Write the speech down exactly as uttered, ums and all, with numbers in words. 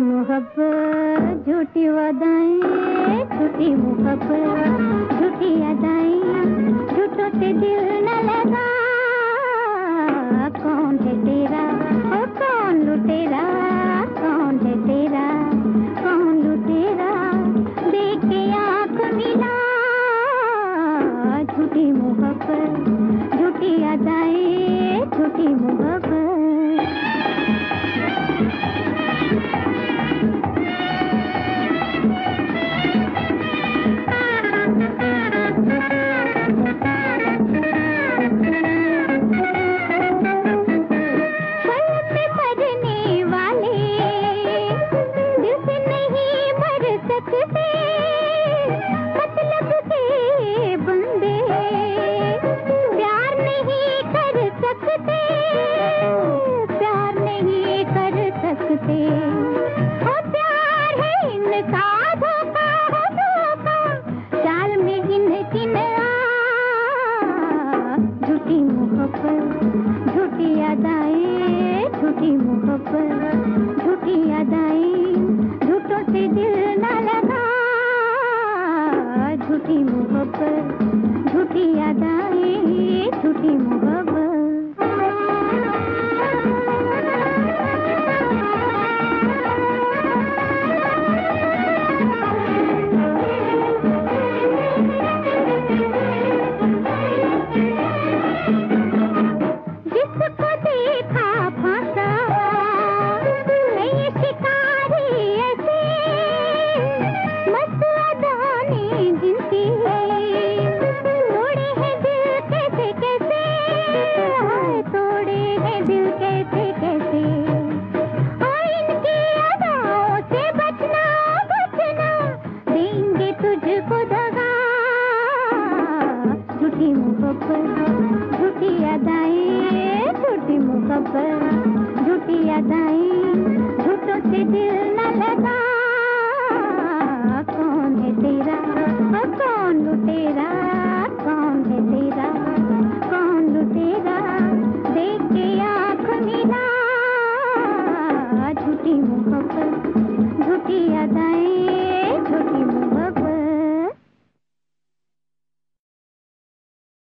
मोहब्बत झूठी वादाएं, झूठी मोहब्बत झूठी अदाएं, झूठों से दिल न लगा। कौन है तेरा, ओ कौन लुटेरा, कौन है तेरा, कौन लुटेरा, देख के आँख मिला। झूठी मोहब्बत झूठी अदाएं, झूठी मोहब्बत। झूठी मोहब्बत झूठी अदाएं, झूठी मोहब्बत झूठी अदाएं, झूठों से दिल न लगा। झूठी मोहब्बत झूठी अदाएं, झूठी मोहब्बत। झूठी मोहब्बत झूठी अदाएं, झूठी मोहब्बत झूठी अदाएं, झूठों से दिल न लगा। कौन है तेरा, ओ कौन लुटेरा, कौन है तेरा, कौन लुटेरा, देख के आँख मिला। झूठी मोहब्बत झूठी अदाएं।